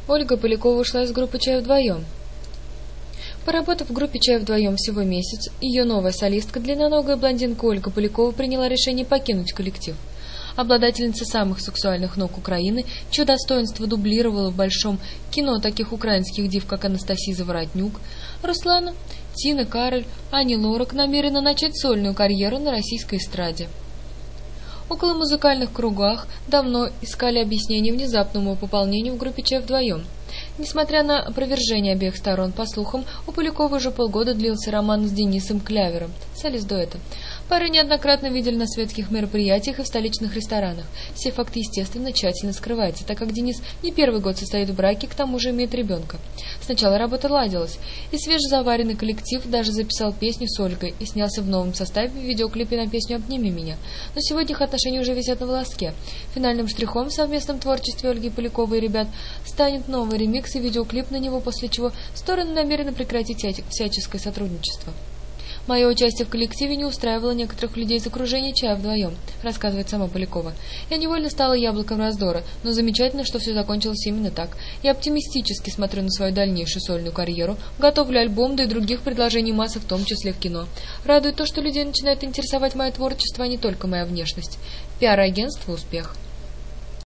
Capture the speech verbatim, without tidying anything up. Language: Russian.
Ольга Полякова ушла из группы «Чай вдвоем». Поработав в группе «Чай вдвоем» всего месяц, ее новая солистка, длинноногая блондинка Ольга Полякова, приняла решение покинуть коллектив. Обладательница самых сексуальных ног Украины, чье достоинство дублировало в большом кино таких украинских див, как Анастасия Заворотнюк, Руслана, Тина Кароль, Ани Лорак намерена начать сольную карьеру на российской эстраде. Около музыкальных кругах давно искали объяснение внезапному пополнению в группе «Чай вдвоем». Несмотря на опровержение обеих сторон, по слухам, у Поляковой уже полгода длился роман с Денисом Клявером, солист дуэта. Пары неоднократно видели на светских мероприятиях и в столичных ресторанах. Все факты, естественно, тщательно скрываются, так как Денис не первый год состоит в браке, к тому же имеет ребенка. Сначала работа ладилась, и свежезаваренный коллектив даже записал песню с Ольгой и снялся в новом составе в видеоклипе на песню «Обними меня». Но сегодня их отношения уже висят на волоске. Финальным штрихом в совместном творчестве Ольги Поляковой и ребят станет новый ремикс и видеоклип на него, после чего стороны намерены прекратить всяческое сотрудничество. Мое участие в коллективе не устраивало некоторых людей из окружения «Чая вдвоем», рассказывает сама Полякова. Я невольно стала яблоком раздора, но замечательно, что все закончилось именно так. Я оптимистически смотрю на свою дальнейшую сольную карьеру, готовлю альбом, да и других предложений масса, в том числе в кино. Радует то, что людей начинает интересовать мое творчество, а не только моя внешность. Пиар-агентство — успех.